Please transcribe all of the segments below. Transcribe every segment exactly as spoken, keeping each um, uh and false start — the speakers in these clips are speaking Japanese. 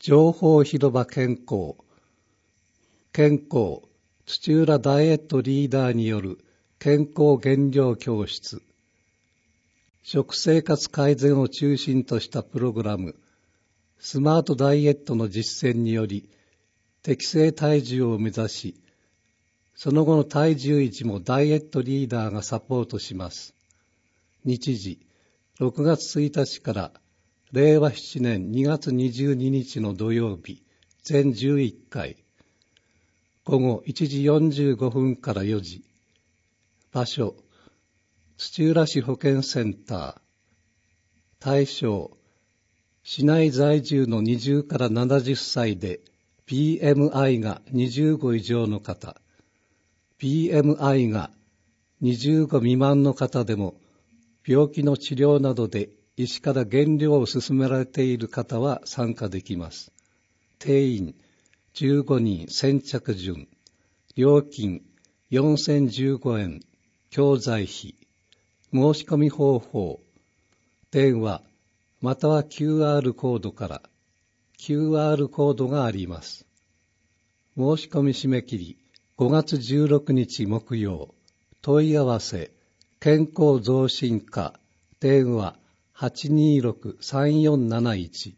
情報広場健康健康土浦ダイエットリーダーによる健康減量教室、食生活改善を中心としたプログラムスマートダイエットの実践により適正体重を目指し、その後の体重維持もダイエットリーダーがサポートします。日時ろくがつついたちかられいわななねんにがつにじゅうににちの土曜日全じゅういっかい、午後いちじよんじゅうごふんからよじ、場所土浦市保健センター、対象市内在住のにじゅうからななじゅっさいで ビーエムアイ がにじゅうご以上の方、ビーエムアイ がにじゅうご未満の方でも病気の治療などで医師から減量を勧められている方は参加できます。定員じゅうごにん先着順、料金よんせんじゅうごえん、教材費、申し込み方法、電話または キューアール コードから、キューアール コードがあります。申し込み締め切りごがつじゅうろくにち木曜、問い合わせ健康増進課、電話 はちにーろくさんよんなないち。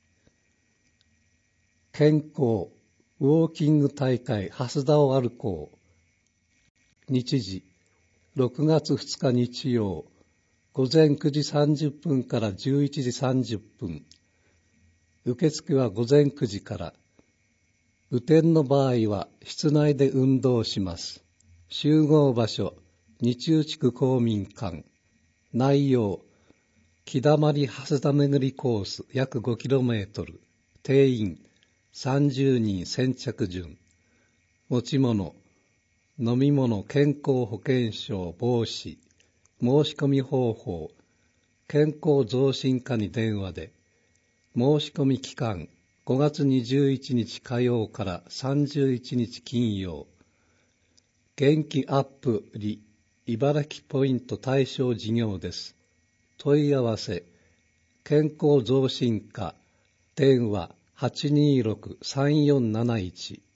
健康ウォーキング大会蓮田を歩こう。日時ろくがつふつか日曜、午前くじさんじゅっぷんからじゅういちじさんじゅっぷん。受付は午前くじから。雨天の場合は室内で運動します。集合場所日内区公民館。内容木だまり蓮田巡りコース約 ごキロメートル。定員さんじゅうにん先着順。持ち物飲み物健康保険証帽子。申し込み方法健康増進課に電話で。申し込み期間ごがつにじゅういちにち火曜からさんじゅういちにち金曜。元気アップリ茨城ポイント対象事業です。問い合わせ健康増進課、電話 はちにーろくさんよんなないち。